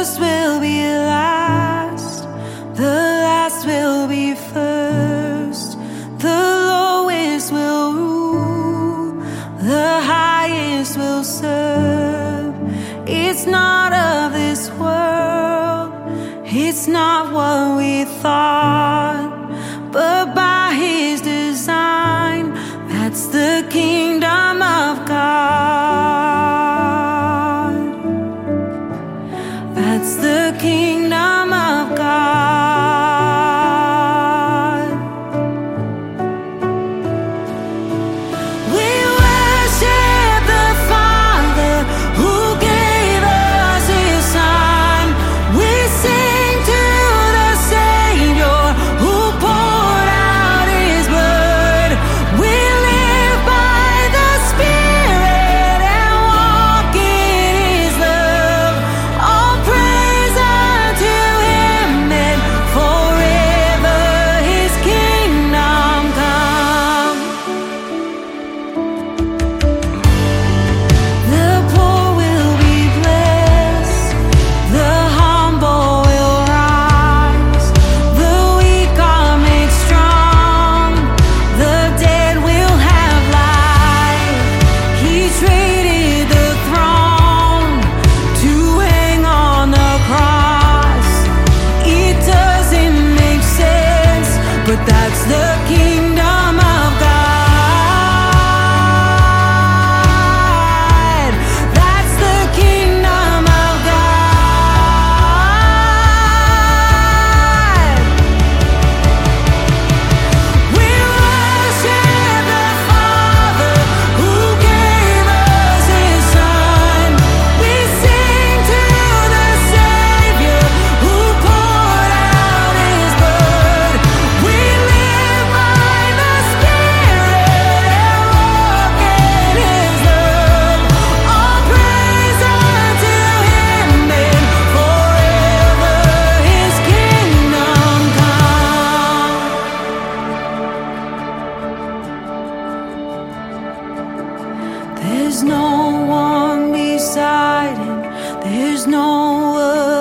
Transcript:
first will be last, the last will be first. The lowest will rule, the highest will serve. It's not of this world, it's not what we thought, but by His design, that's the kingdom of God. That's the kingdom of God. We worship the Father who gave us His Son. We sing to the Savior who poured out His blood. We live by the Spirit and walk in His love. All praise unto Him and forever His kingdom come. The poor will be blessed, the humble will rise, the weak are made strong, the dead will have life. He traded the throne to hang on the cross. It doesn't make sense, but that's the kingdom of God. That's the kingdom of God. We worship the Father who gave us His Son. We sing to the Savior who poured out His blood. We live by the Spirit and walk in His love. All praise unto Him and forever His kingdom come. There's no one beside Him, there's no other